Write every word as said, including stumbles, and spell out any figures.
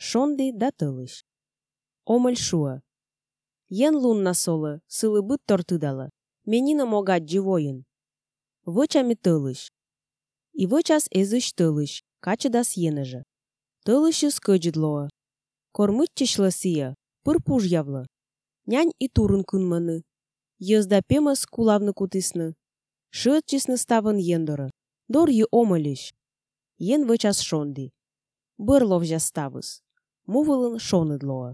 шонди да тылыш. Омыль шуа. Ен лунна солы, сылы быт тортыдалы. Менина могат живойын. Вычами тылыш. И вычас эзыш тылыш, качыдас еныжы. Тылышы скыджыдлоа. Кормытчышлы сия, пырпуж явлы. Нянь и турын кынманы. Езда пемыс кулавны кутысны. Шытчысны ставын ендоры. Дор ю омылыш. Ен вычас шонди. Бырлов ставыс. Мувылын шоныдлоа.